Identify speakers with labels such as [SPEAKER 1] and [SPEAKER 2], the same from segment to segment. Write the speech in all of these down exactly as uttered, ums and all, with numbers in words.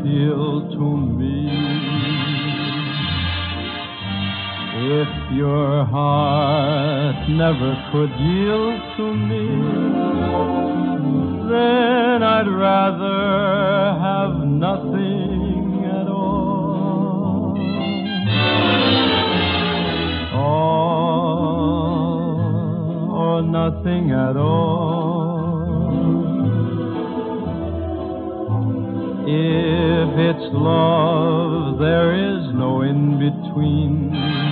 [SPEAKER 1] appeal to me. If your heart never could yield to me, then I'd rather have nothing at all. Or, or nothing at all. If it's love, there is no in-between.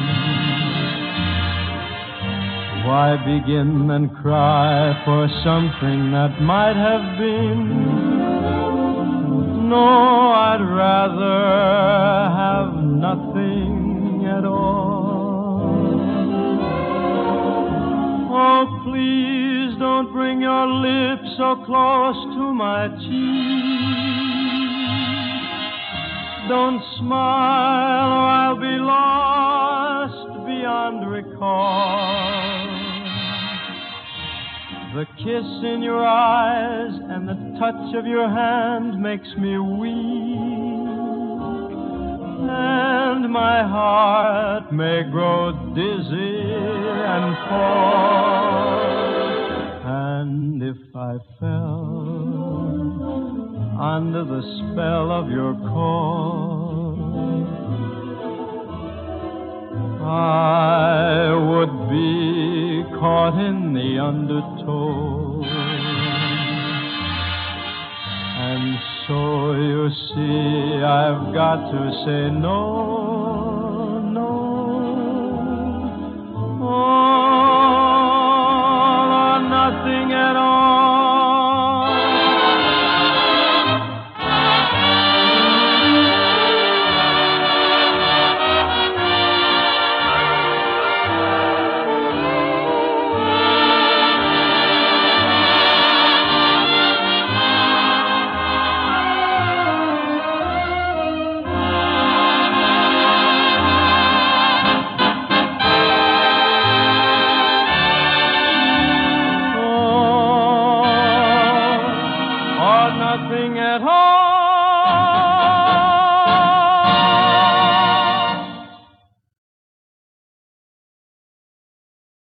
[SPEAKER 1] Why begin and cry for something that might have been? No, I'd rather have nothing at all. Oh, please don't bring your lips so close to my cheek. Don't smile or I'll be lost beyond recall. The kiss in your eyes and the touch of your hand makes me weak, and my heart may grow dizzy and fall. And if I fell under the spell of your call, I would be caught in the undertow. And so you see, I've got to say no, no, all or nothing at all.